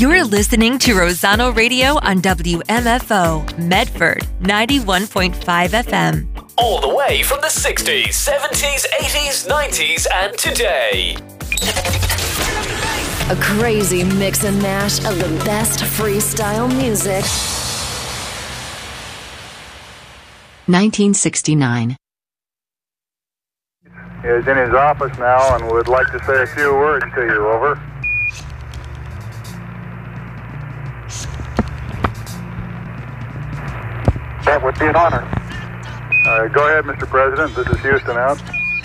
You're listening to Rosano Radio on WMFO, Medford, 91.5 FM. All the way from the 60s, 70s, 80s, 90s, and today. A crazy mix and mash of the best freestyle music. 1969. He is in his office now and would like to say a few words to you. Over. That would be an honor. Go ahead, Mr. President. This is Houston out.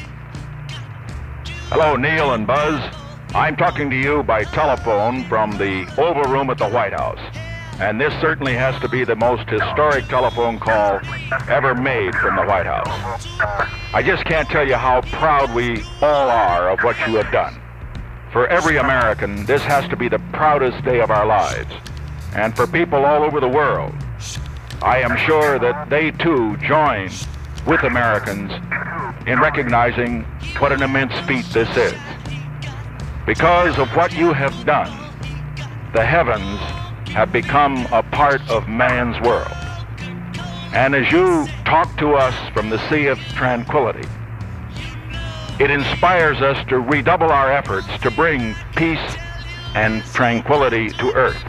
Hello, Neil and Buzz. I'm talking to you by telephone from the Oval Room at the White House. And this certainly has to be the most historic telephone call ever made from the White House. I just can't tell you how proud we all are of what you have done. For every American, this has to be the proudest day of our lives. And for people all over the world, I am sure that they too join with Americans in recognizing what an immense feat this is. Because of what you have done, the heavens have become a part of man's world. And as you talk to us from the Sea of Tranquility, it inspires us to redouble our efforts to bring peace and tranquility to Earth.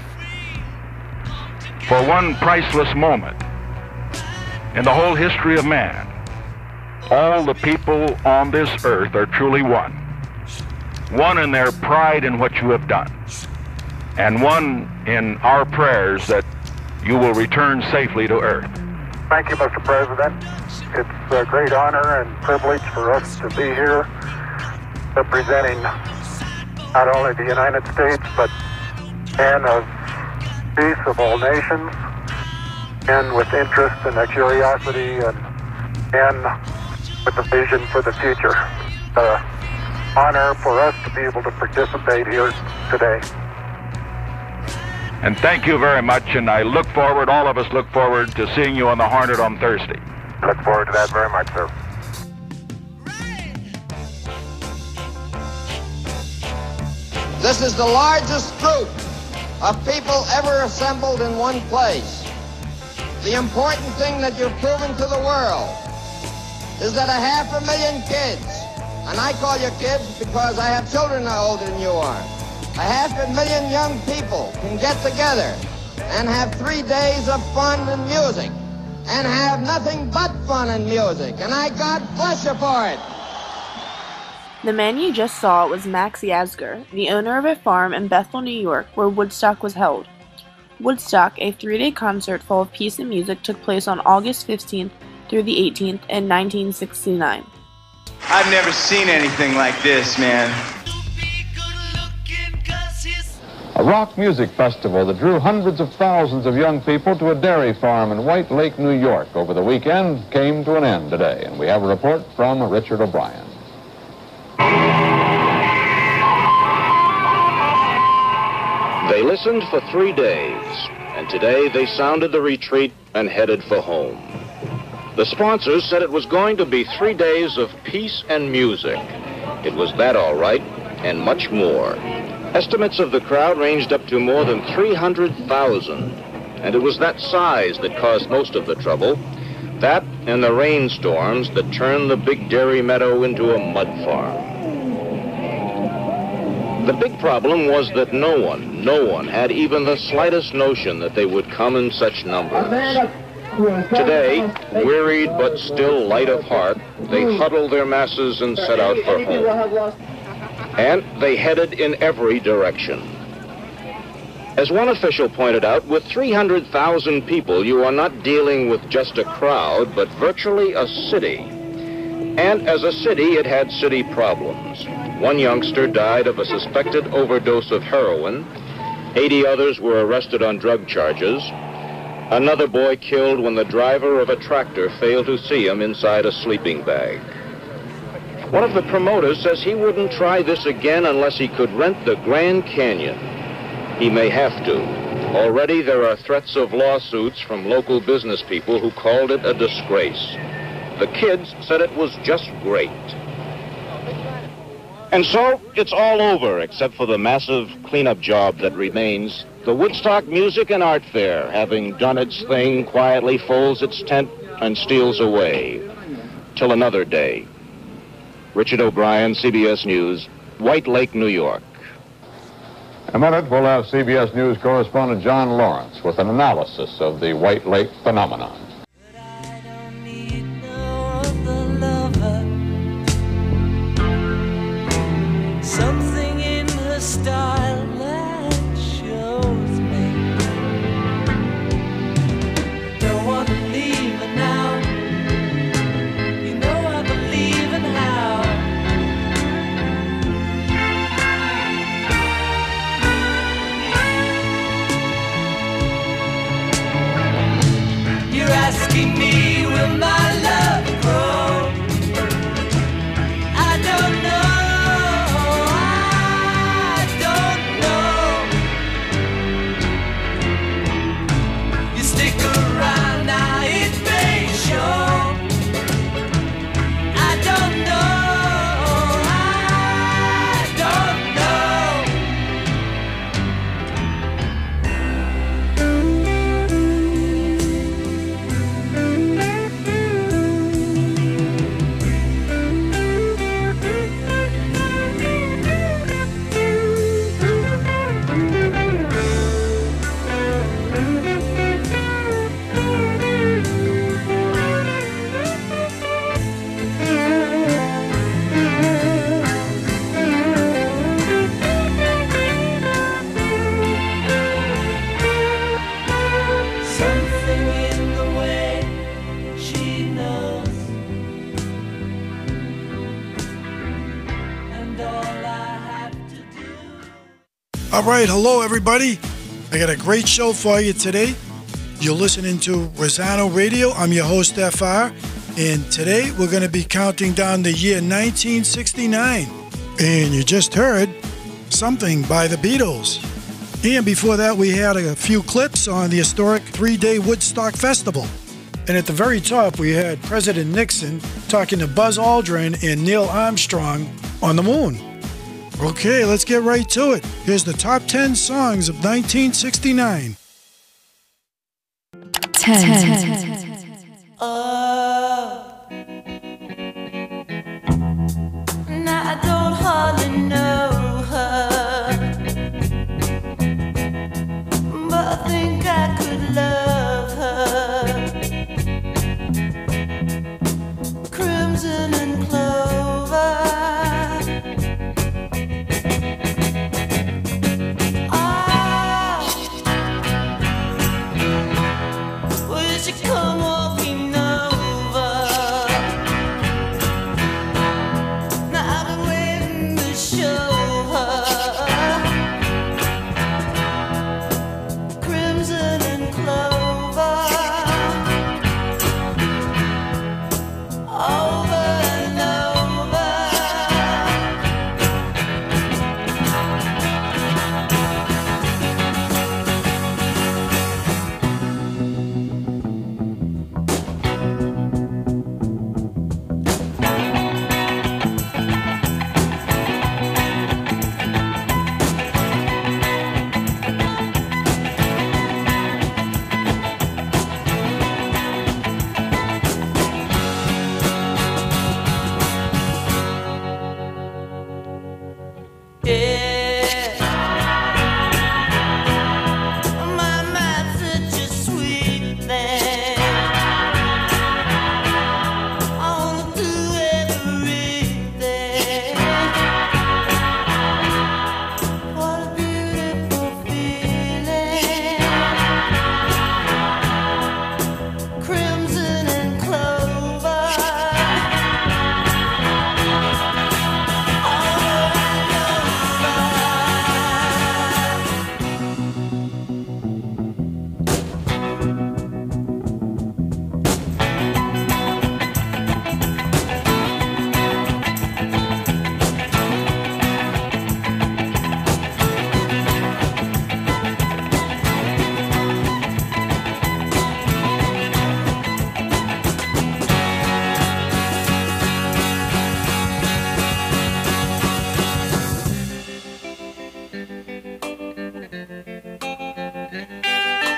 For one priceless moment in the whole history of man, all the people on this earth are truly one. One in their pride in what you have done, and one in our prayers that you will return safely to Earth. Thank you, Mr. President. It's a great honor and privilege for us to be here representing not only the United States, but men of peace of all nations, and with interest and a curiosity and with a vision for the future. Honor for us to be able to participate here today. And thank you very much, and I look forward, all of us look forward to seeing you on the Hornet on Thursday. Look forward to that very much, sir. This is the largest group of people ever assembled in one place. The important thing that you're proving to the world is that 500,000 kids, and I call you kids because I have children older than you are, 500,000 young people can get together and have 3 days of fun and music and have nothing but fun and music, and I God bless you for it. The man you just saw was Max Yasgur, the owner of a farm in Bethel, New York, where Woodstock was held. Woodstock, a 3-day concert full of peace and music, took place on August 15th through the 18th in 1969. I've never seen anything like this, man. A rock music festival that drew hundreds of thousands of young people to a dairy farm in White Lake, New York over the weekend came to an end today, and we have a report from Richard O'Brien. They listened for 3 days, and today they sounded the retreat and headed for home. The sponsors said it was going to be 3 days of peace and music. It was that all right, and much more. Estimates of the crowd ranged up to more than 300,000, and it was that size that caused most of the trouble. That and the rainstorms that turned the big dairy meadow into a mud farm. The big problem was that no one had even the slightest notion that they would come in such numbers. Today, wearied but still light of heart, they huddled their masses and set out for home. And they headed in every direction. As one official pointed out, with 300,000 people, you are not dealing with just a crowd, but virtually a city. And as a city, it had city problems. One youngster died of a suspected overdose of heroin. 80 others were arrested on drug charges. Another boy killed when the driver of a tractor failed to see him inside a sleeping bag. One of the promoters says he wouldn't try this again unless he could rent the Grand Canyon. He may have to. Already there are threats of lawsuits from local business people who called it a disgrace. The kids said it was just great. And so it's all over except for the massive cleanup job that remains The Woodstock Music and Art Fair, having done its thing, quietly folds its tent and steals away. Till another day. Richard O'Brien, CBS News, White Lake, New York. In a minute, we'll have CBS News correspondent John Lawrence with an analysis of the White Lake phenomenon. Something in her style that shows me I don't want to leave her now. You know I believe in how you're asking me, will my love grow? I don't know. All right, hello everybody. I got a great show for you today. You're listening to Rosano Radio. I'm your host, FR, and today we're going to be counting down the year 1969. And you just heard Something by the Beatles. And before that, we had a few clips on the historic 3-day Woodstock Festival. And at the very top, we had President Nixon talking to Buzz Aldrin and Neil Armstrong on the moon. Okay, let's get right to it. Here's the top 10 songs of 1969. 10. Now I don't hardly know her, but I think I could love her. Crimson and clover. Come walking over.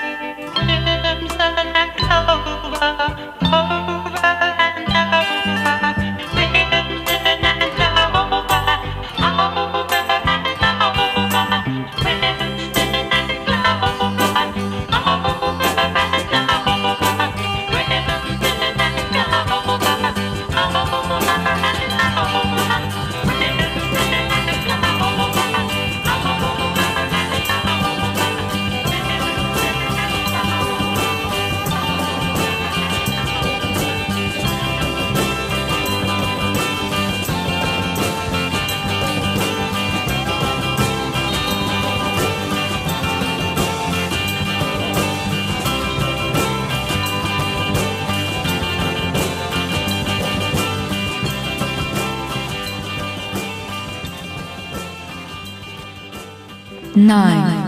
Nine.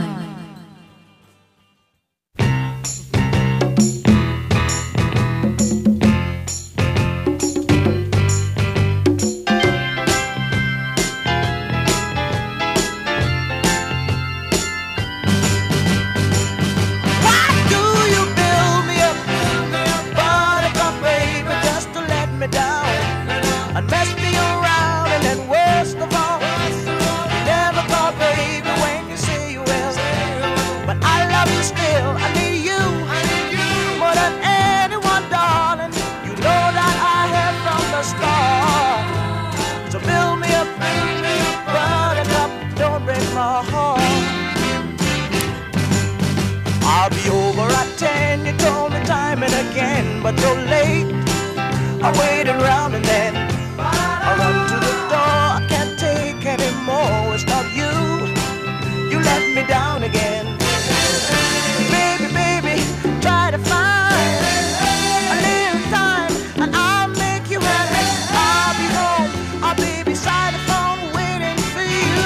I'll be over at 10, you told me time and again, but you're late. I waited around and then I run to the door. I can't take any more. It's not you. You let me down again. Baby, baby, try to find a little time and I'll make you happy. I'll be home, I'll be beside the phone waiting for you.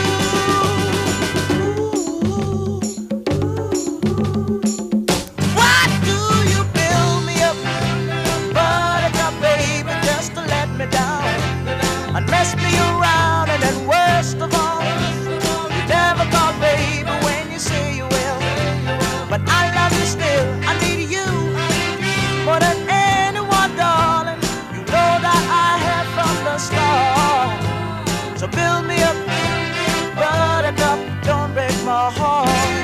Why do you build me up, buttercup, baby, just to let me down and mess me around? And then worst of all, you never call, baby, when you say you will. But I love you still, I need you more than anyone, darling. You know that I have from the start. So build me up, buttercup, don't break my heart.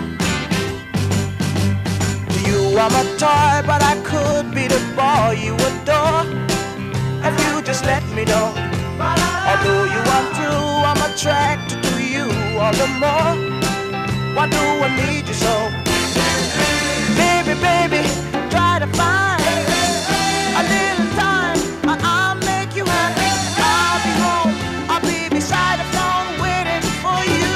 You are my toy, but I could be the boy you adore if you just let me know. Although you are true, I'm attracted to you all the more. Why do I need you so? Baby, baby, try to find a little time and I'll make you happy. I'll be home, I'll be beside the phone waiting for you.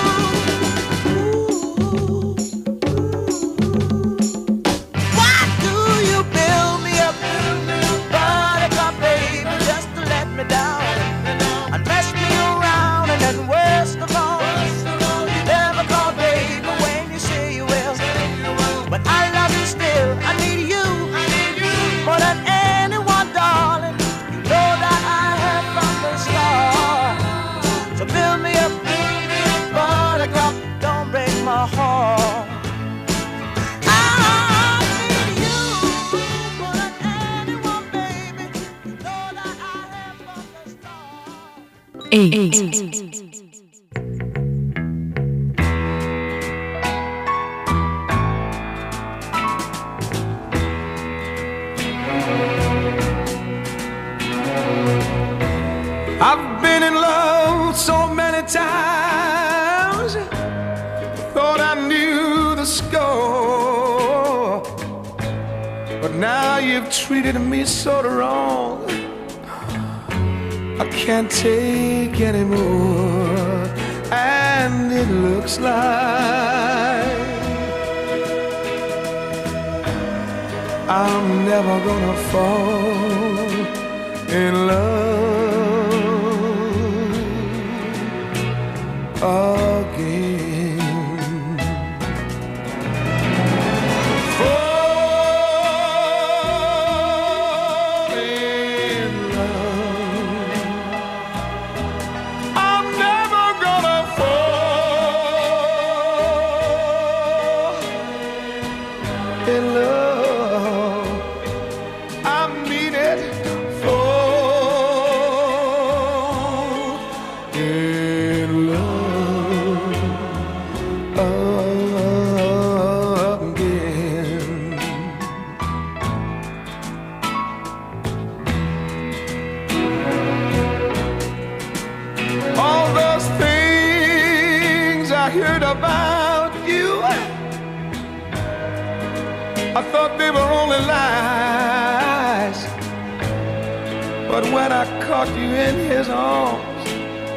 Why do you build me up, buttercup, baby, just to let me down and mess me around? And then worst of all, you never call, baby, when you say you will. But I love you still, I need you more than anyone, darling. You know that I have from the start. So build me up, buttercup, don't break my heart. I need you more than anyone, baby. You know that I have from the start. 8. I've been in love so many times, thought I knew the score, but now you've treated me so wrong, I can't take anymore. And it looks like I'm never gonna fall in love again. Fall in love. I'm never gonna fall in love. I mean it, fall in love again. All those things I heard about you, I thought they were only lies. But when I caught you in his arms,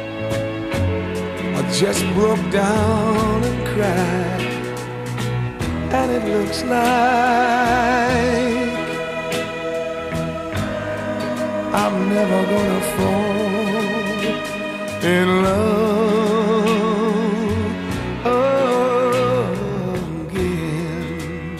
I just broke down and cried. And it looks like I'm never gonna fall in love again.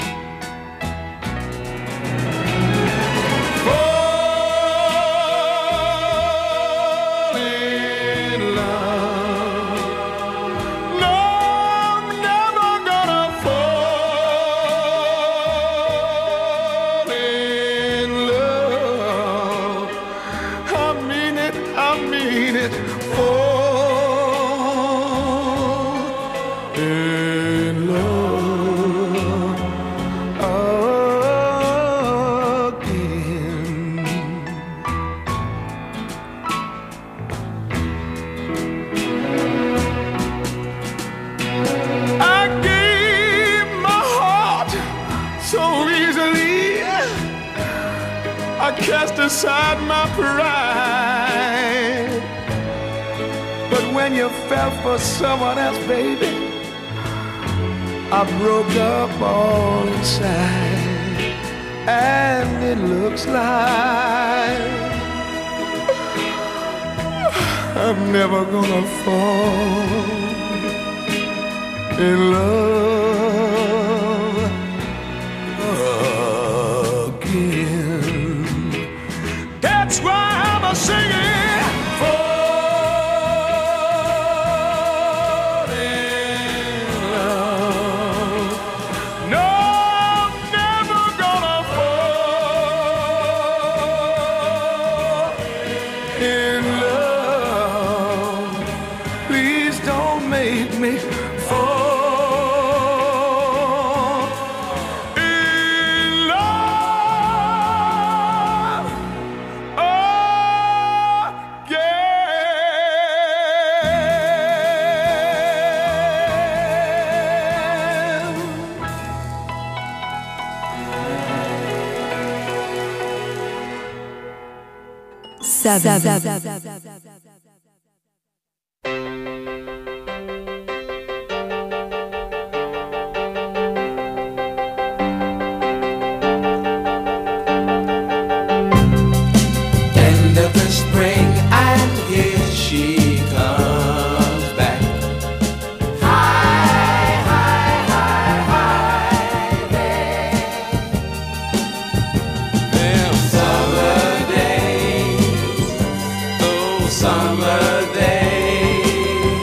Fall in love. No, I'm never gonna fall in love. I mean it, I mean it. In love again. I gave my heart so easily. I cast aside my pride. But when you fell for someone else, baby, I broke up all inside. And it looks like I'm never gonna fall in love again. That's why I'm a singing. Seven. End of the spring, and here she comes back. Hi, hi, hi, hi, there. Them summer days, those summer days.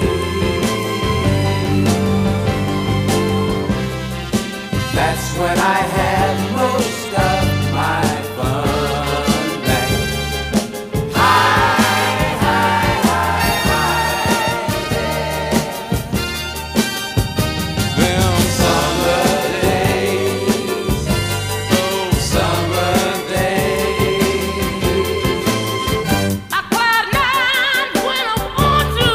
That's when I had most of my fun back. Them summer days, those summer days. I cry down when I want to.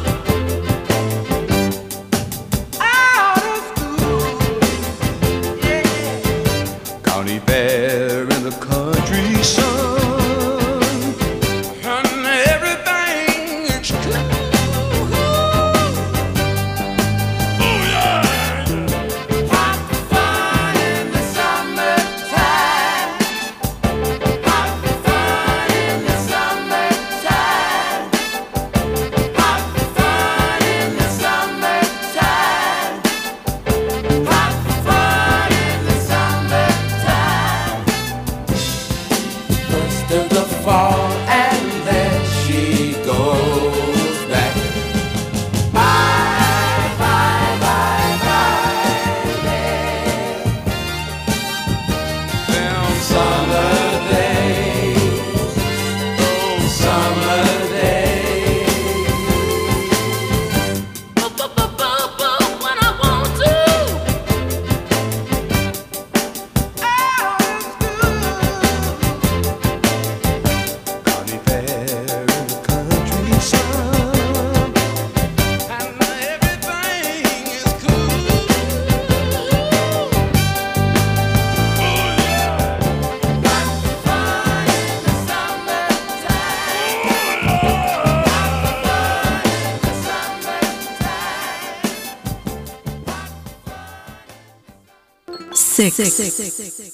Out of school, yeah. County fair in the country sun, and everything is true. Hot fun in the summertime. Hot fun in the summertime. Hot fun in the summertime. Hot fun in the summertime. 6.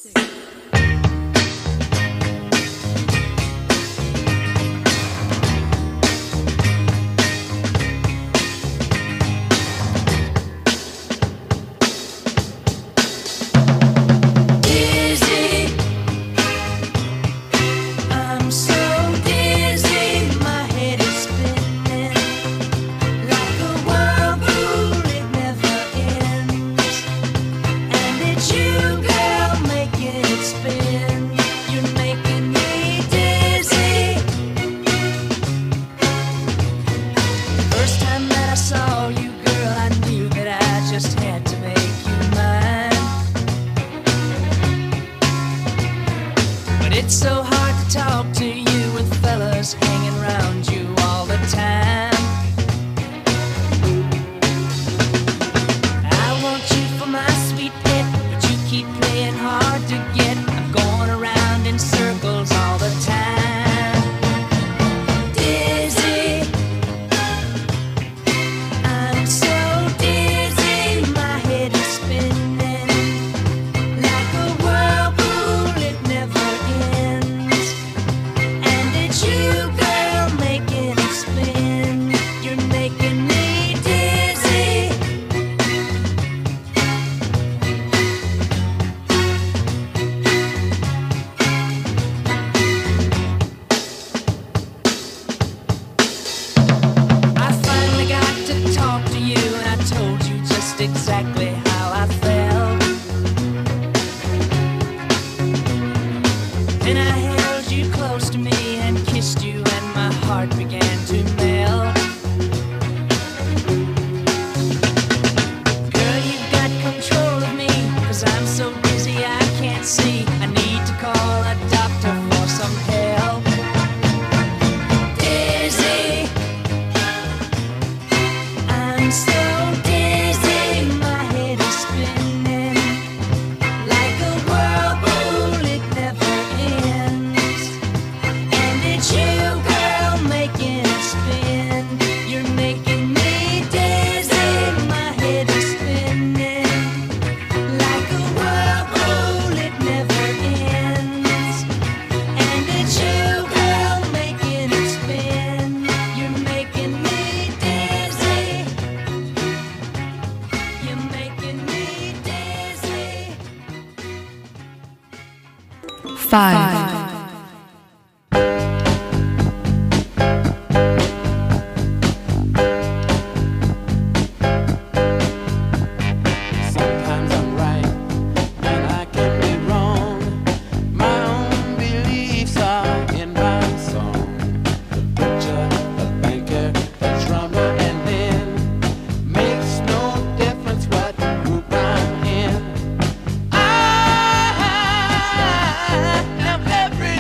Every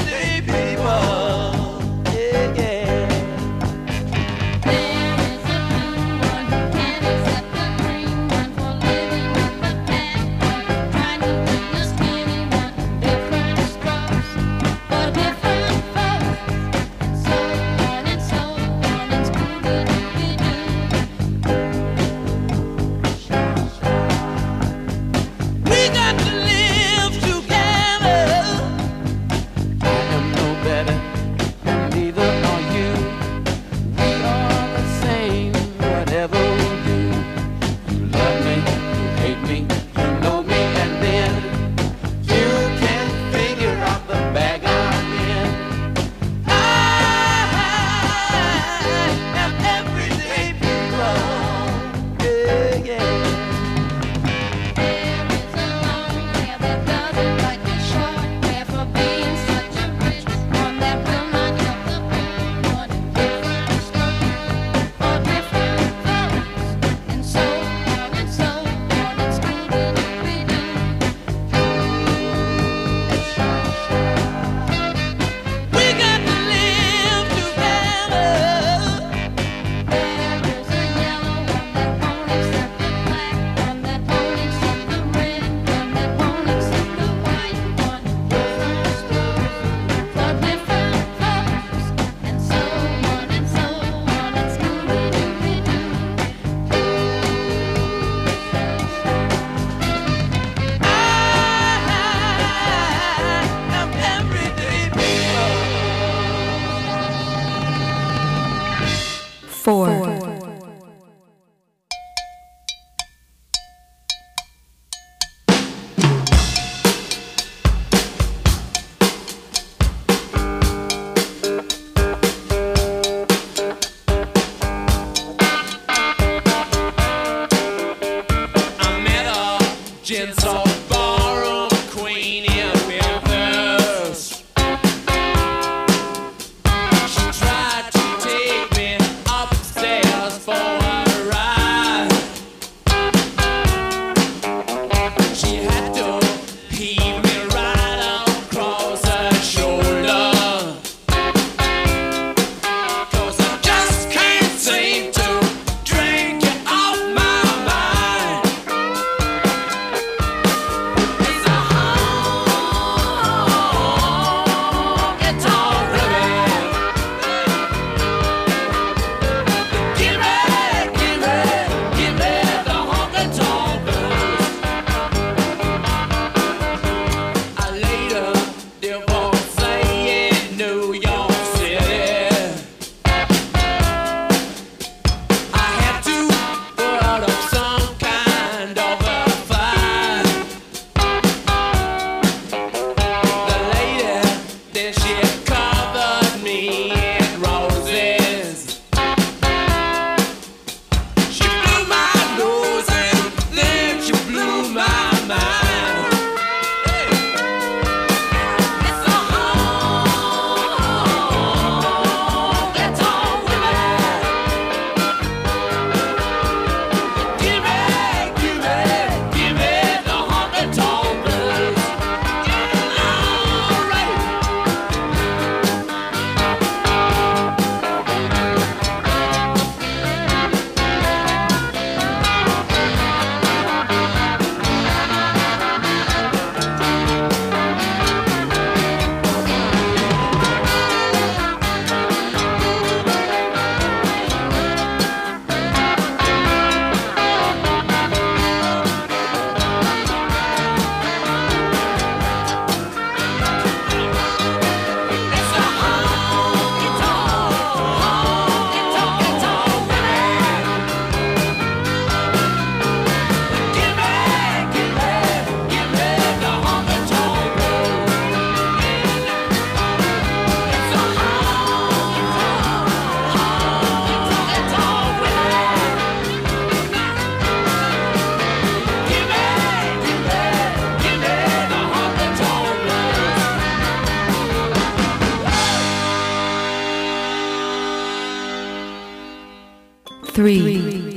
3.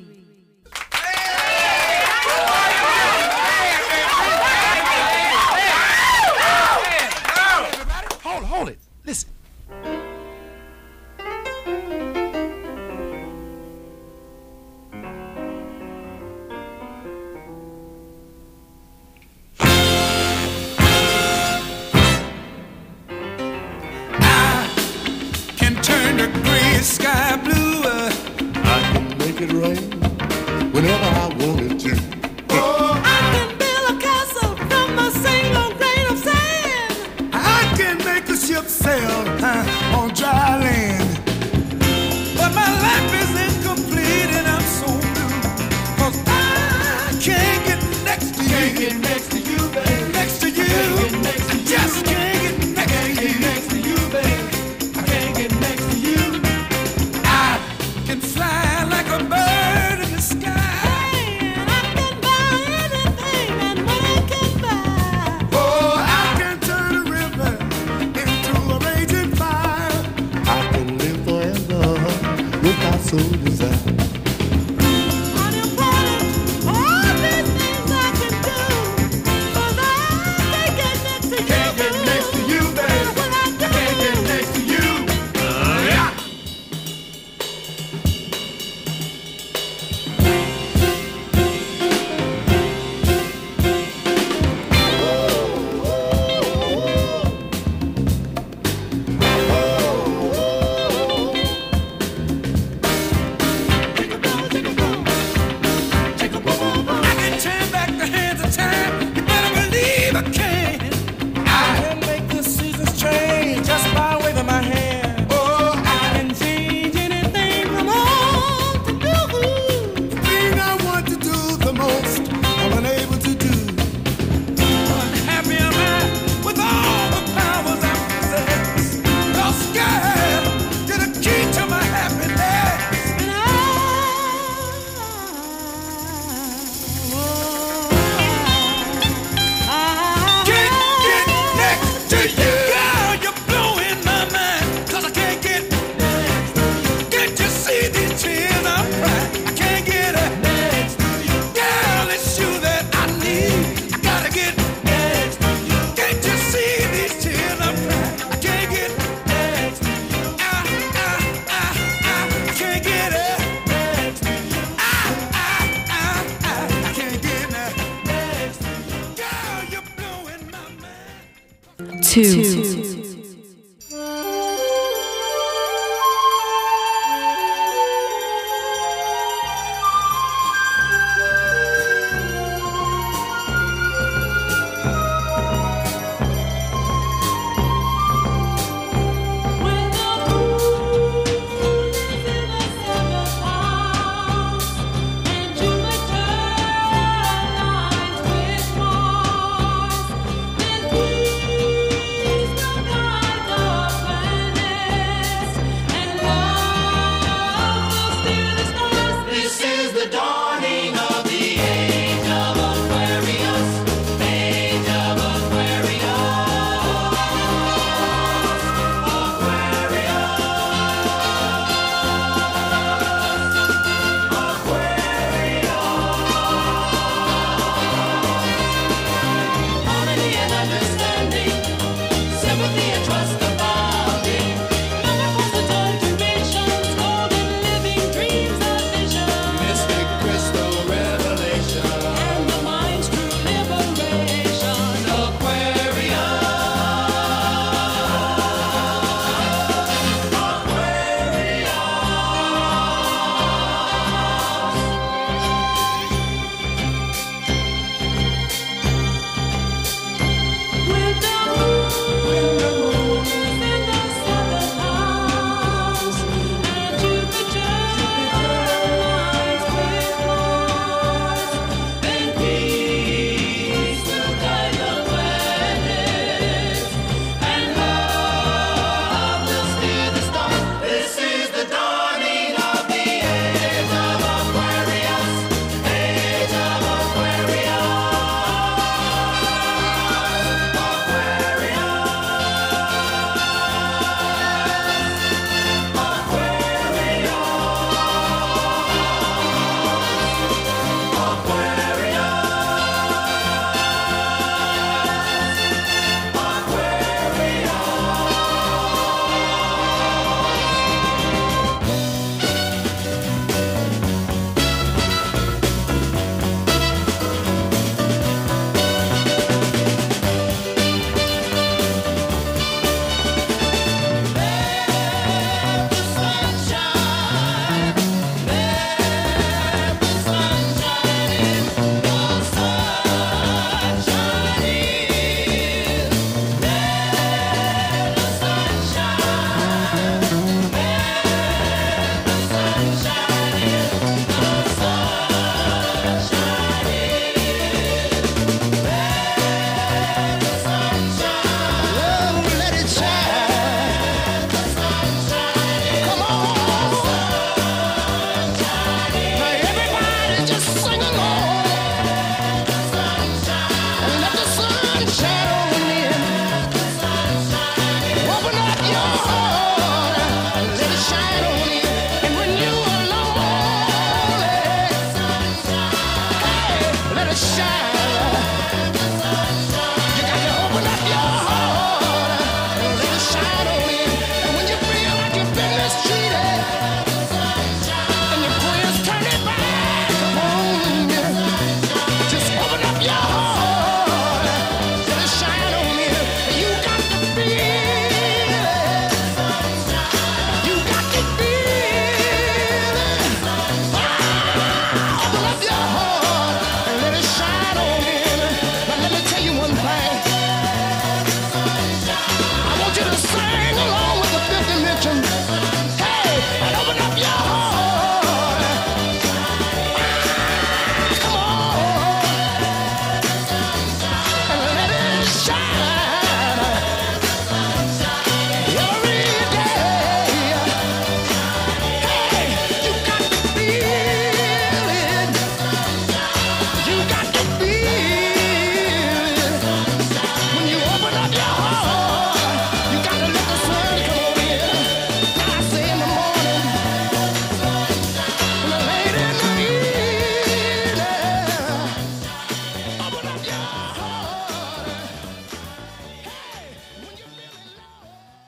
Hold it. Listen. Sky blue, I can make it rain whenever I wanted to. Oh, I can build a castle from a single grain of sand. I can make a ship sail on dry land. But my life is incomplete and I'm so blue, 'cause I can't get next to you. Can't get next to you, baby. Next to you. I just can't get next to you. Next to you, baby. I can't get next to you. Can fly like a bird in the sky, and I can buy anything and money can buy. Oh, I can turn a river into a raging fire. I can live forever without so desire. All these things I can do, 'cause I can't get next to you. Can't get next to you, baby. What I do. Can't get next to you. Yeah. I can turn back the hands of time. You better believe I can. I can make the seasons change just by waving my hand. Oh, I can change anything from home to do. The thing I want to do the most, I'm unable to do. Happy am I with all the powers I possess. 'Cause God, you're the key to my happiness. And can't get next to you. Girl, you're blowing my mind, 'cause I can't get next to you. Can't you see these tears I'm crying? I can't get next to you. Girl, it's you that I need. I gotta get next to you. Can't you see these tears I'm crying? I can't get next to you. I can't get next to you. I can't get next to you. Girl, you're blowing my mind. 2.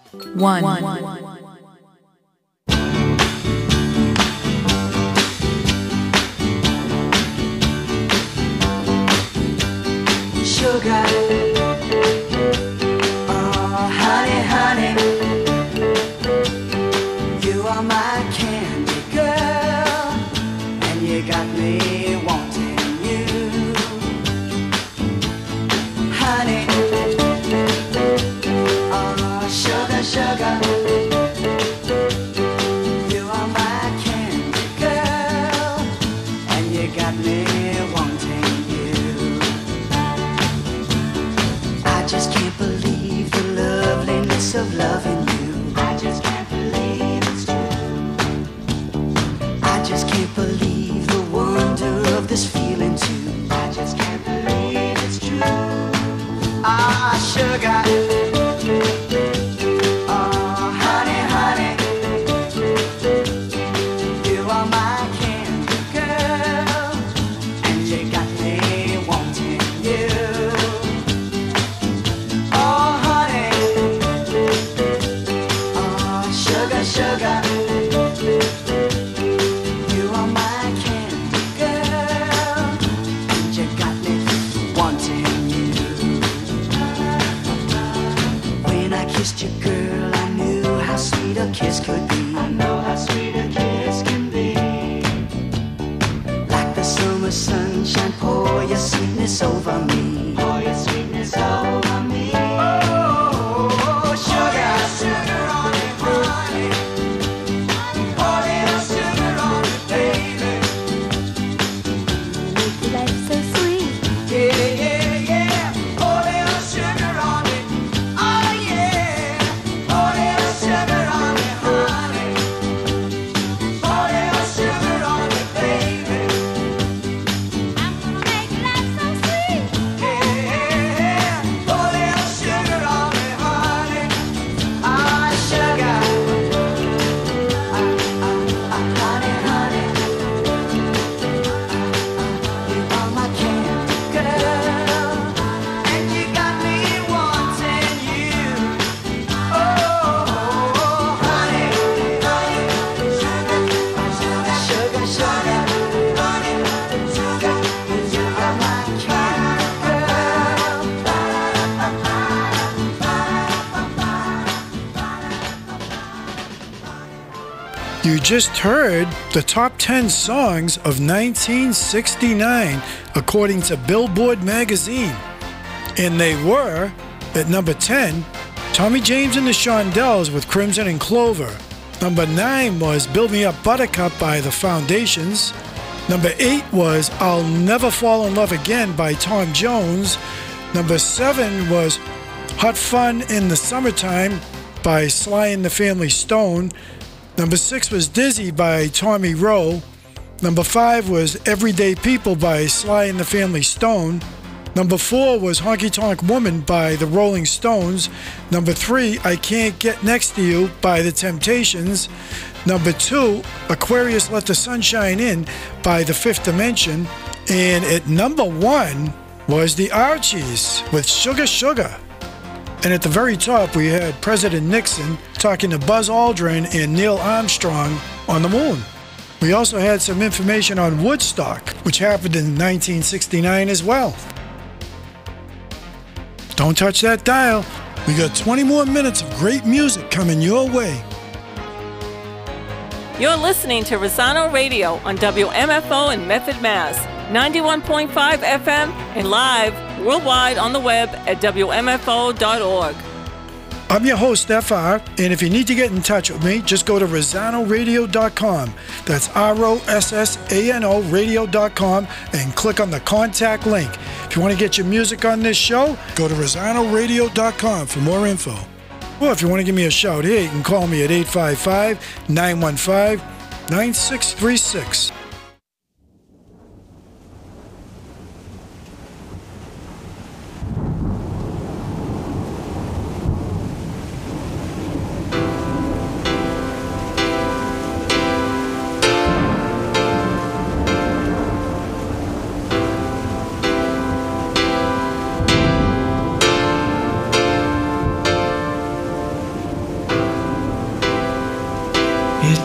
1. Sugar, oh honey, honey, you are my candy girl, and you got me wanting you, honey, oh sugar, sugar, you are my candy girl, and you got me wanting you. I just can't believe the loveliness of loving you. I just can't believe it's true. I just can't believe the wonder of this feeling too. I just can't believe it's true. Ah, sugar. Oh, honey, honey. You are my candy girl, and you got me wanting you. Sugar, you are my candy girl, and you got me wanting you. When I kissed you, girl, I knew how sweet a kiss could be. I know how sweet a kiss can be. Like the summer sunshine, pour your sweetness over me. Pour your sweetness over me. Oh, sugar, sugar on it, honey. You just heard the top 10 songs of 1969 according to Billboard magazine. And they were, at number 10, Tommy James and the Shondells with Crimson and Clover. Number 9 was Build Me Up Buttercup by The Foundations. Number 8 was I'll Never Fall in Love Again by Tom Jones. Number 7 was Hot Fun in the Summertime by Sly and the Family Stone. Number 6 was Dizzy by Tommy Roe. Number 5 was Everyday People by Sly and the Family Stone. Number 4 was Honky Tonk Woman by the Rolling Stones. Number 3, I Can't Get Next to You by the Temptations. Number 2, Aquarius Let the Sunshine In by the Fifth Dimension. And at number 1 was the Archies with Sugar Sugar. And at the very top, we had President Nixon talking to Buzz Aldrin and Neil Armstrong on the moon. We also had some information on Woodstock, which happened in 1969 as well. Don't touch that dial. We got 20 more minutes of great music coming your way. You're listening to Rosano Radio on WMFO in Medford, Mass. 91.5 FM and live worldwide on the web at WMFO.org. I'm your host, FR, and if you need to get in touch with me, just go to RosanoRadio.com. That's ROSSANO radio.com and click on the contact link. If you want to get your music on this show, go to RosanoRadio.com for more info. Well, if you want to give me a shout here, you can call me at 855-915-9636.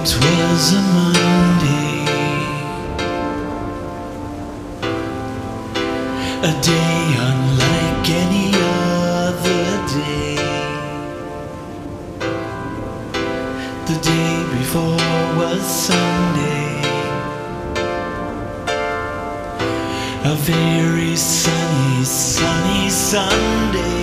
was a Monday, a day unlike any other day. The day before was Sunday, a very sunny, sunny Sunday.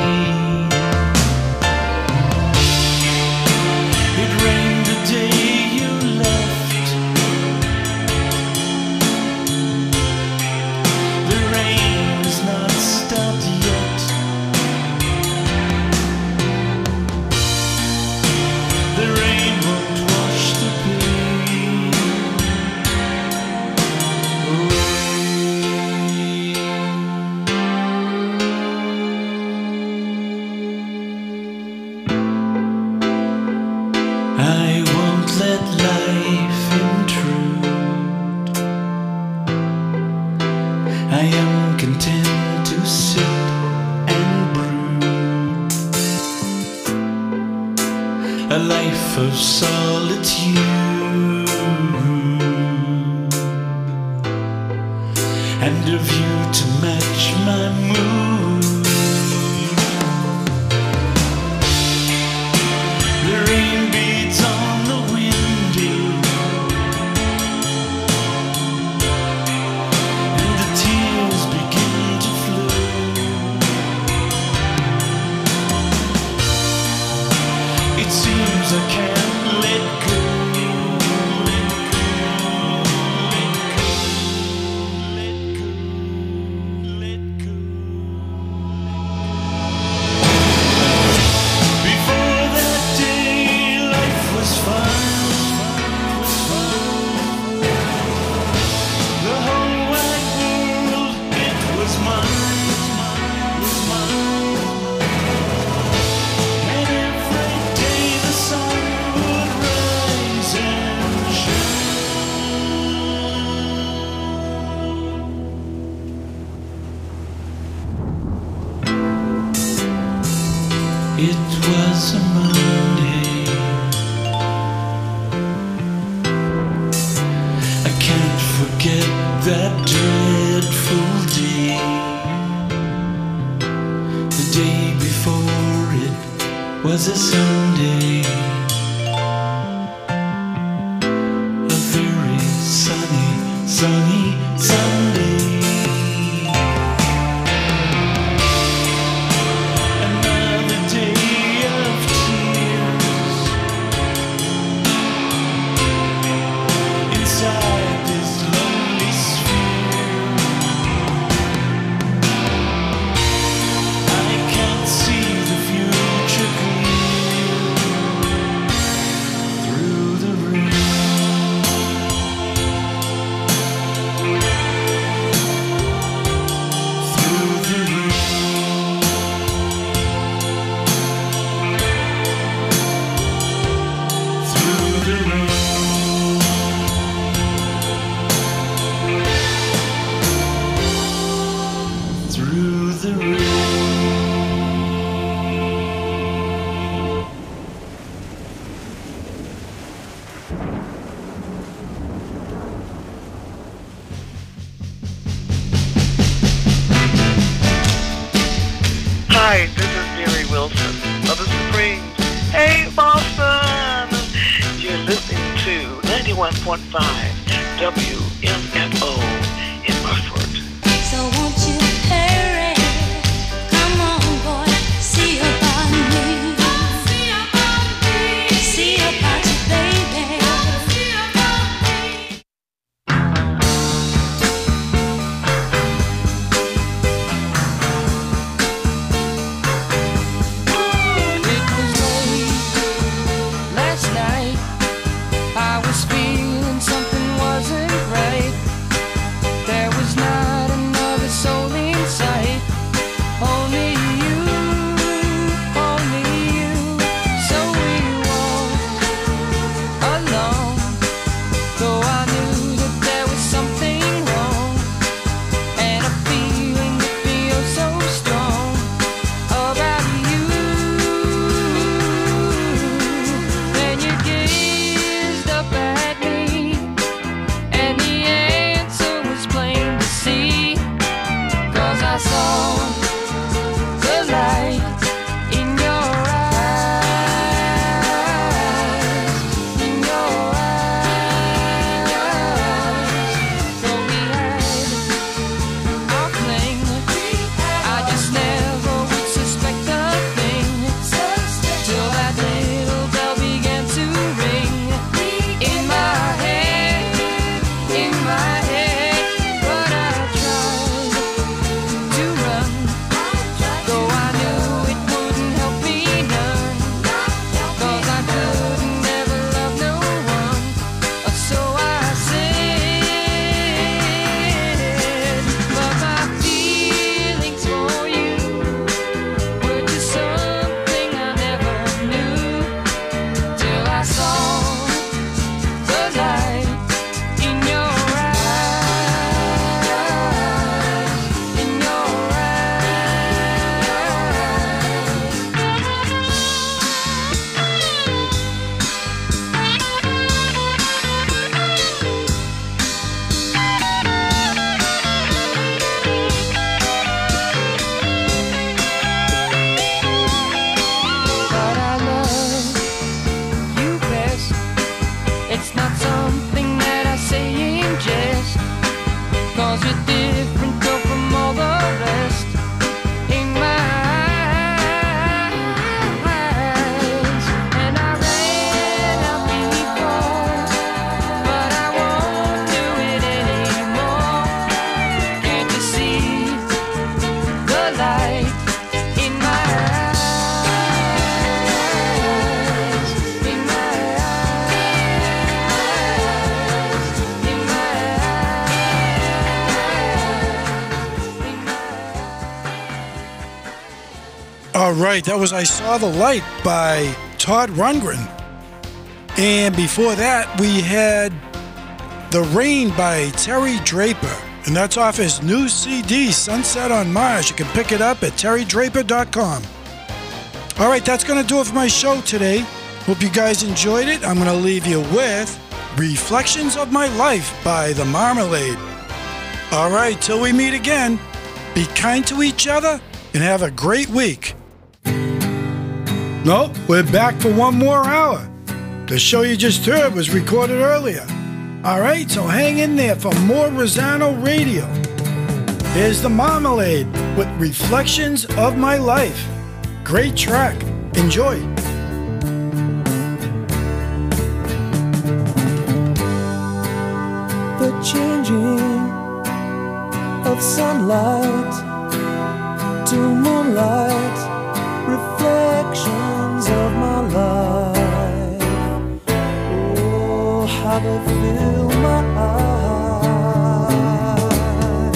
Of solitude and a view to match my mood. The rain beats on the window and the tears begin to flow. It seems I can't let go, let go, let go, let go, let go. Before that day, life was fun. The whole wide world, it was mine, was mine. And every day the sun would rise and shine. It was a Monday. I can't forget that dreadful day. The day before it was a Sunday, a very sunny, sunny Sunday. Another day of tears inside this lonely sphere. I can't see the future clear through the rain. Through the rain. Through the rain. Through the rain. Hi, this is Mary Wilson of the Supremes. Hey, Boston! You're listening to 91.5 WMFO in Murford. So won't you hurry? Come on, boy, see about me. See about you, baby. It was late last night. I was feeling something wasn't right. right, that was I Saw the Light by Todd Rundgren. And before that, we had The Rain by Terry Draper. And that's off his new CD, Sunset on Mars. You can pick it up at terrydraper.com. All right, that's going to do it for my show today. Hope you guys enjoyed it. I'm going to leave you with Reflections of My Life by The Marmalade. All right, till we meet again, be kind to each other and have a great week. Nope, we're back for one more hour. The show you just heard was recorded earlier. All right, so hang in there for more Rosano Radio. Here's The Marmalade with Reflections of My Life. Great track. Enjoy. The changing of sunlight to moonlight, reflections of my life. Oh, how they fill my eyes.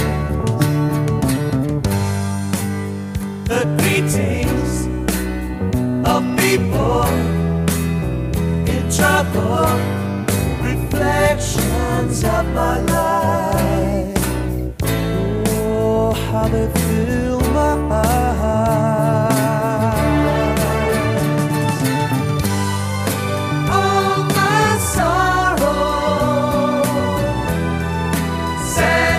The greetings of people in trouble, reflections of my life. Oh, how they fill my eyes. All my sorrow, sad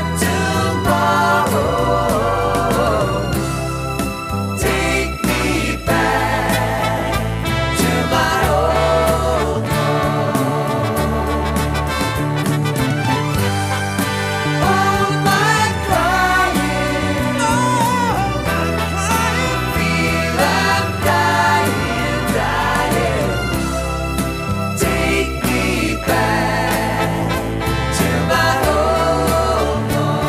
tomorrow, take me back to my old all my crying, feel I'm dying, dying. Take me back to my old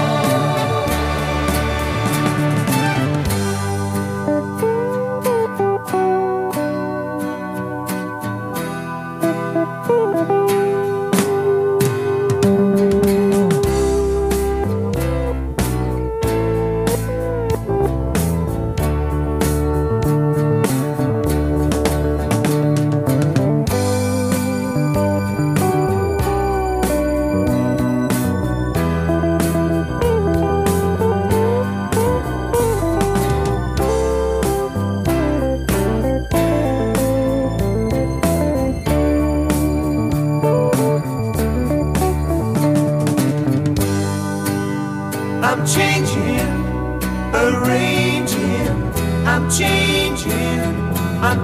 I'm changing, arranging, I'm changing, I'm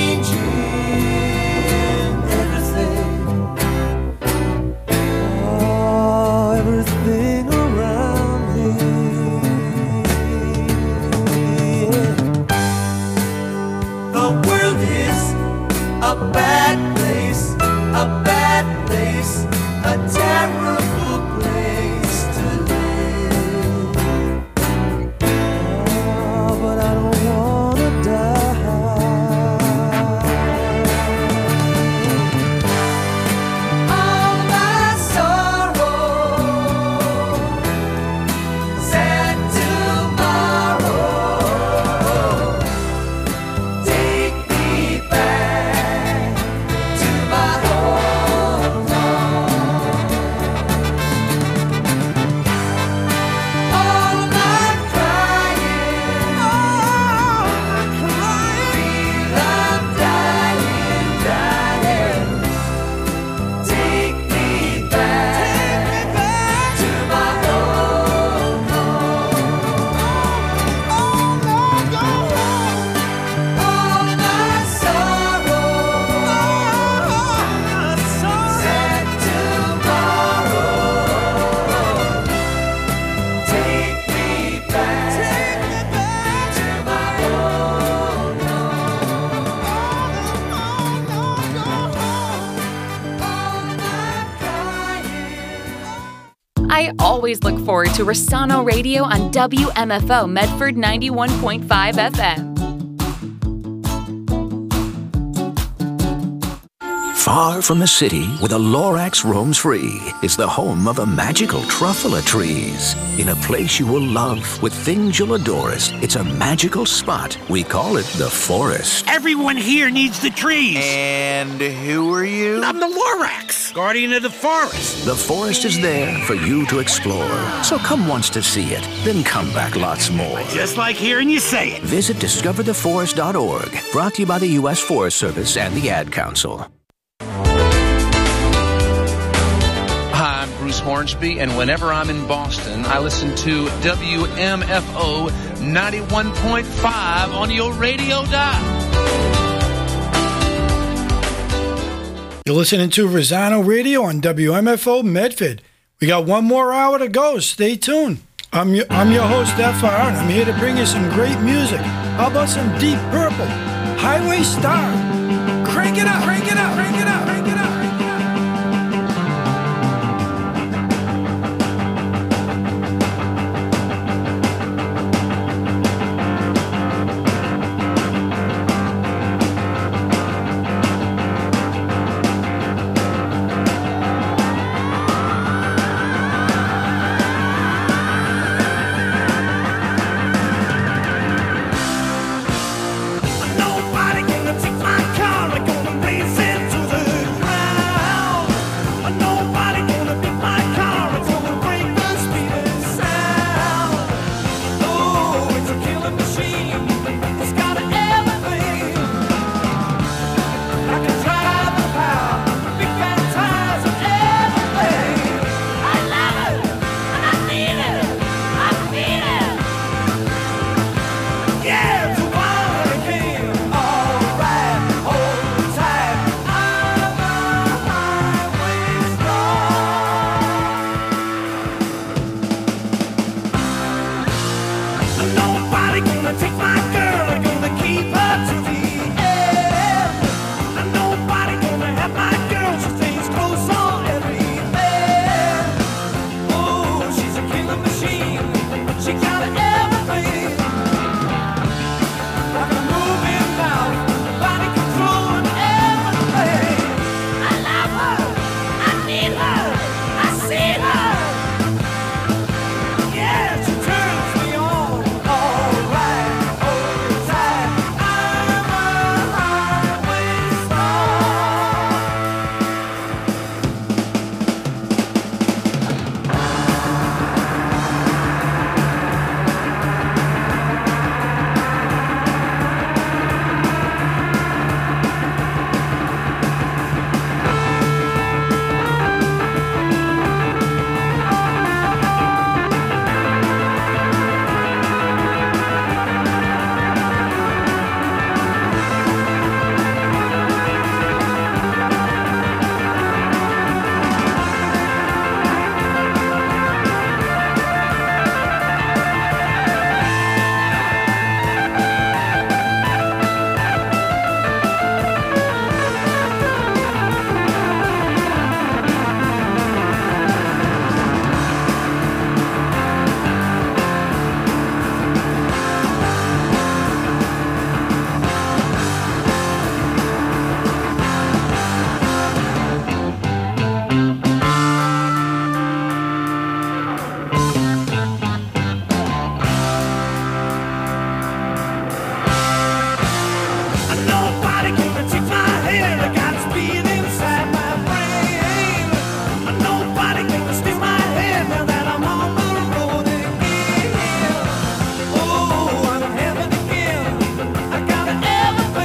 changing everything. Oh, everything around me. The world is a bad place, a bad place, a terrible place to live. Oh, but I don't wanna die. All my sorrow, sad tomorrow, take me back to my home. All my crying, feel I'm dying, dying. Take me back to my home. All my sorrow, sad tomorrow, take me back to my home. I always look forward to Rosano Radio on WMFO Medford 91.5 FM. Far from the city, where the Lorax roams free, is the home of a magical truffula trees. In a place you will love, with things you'll adore. It's a magical spot. We call it the forest. Everyone here needs the trees. And who are you? I'm the Lorax, guardian of the forest. The forest is there for you to explore. So come once to see it, then come back lots more. Just like hearing you say it. Visit discovertheforest.org. Brought to you by the U.S. Forest Service and the Ad Council. Hi, I'm Bruce Hornsby, and whenever I'm in Boston, I listen to WMFO 91.5 on your radio dial. You're listening to Rosano Radio on WMFO Medford. We got one more hour to go. Stay tuned. I'm your host, FR, and I'm here to bring you some great music. How about some Deep Purple? Highway Star. Crank it up, crank it up, crank it up, crank it up.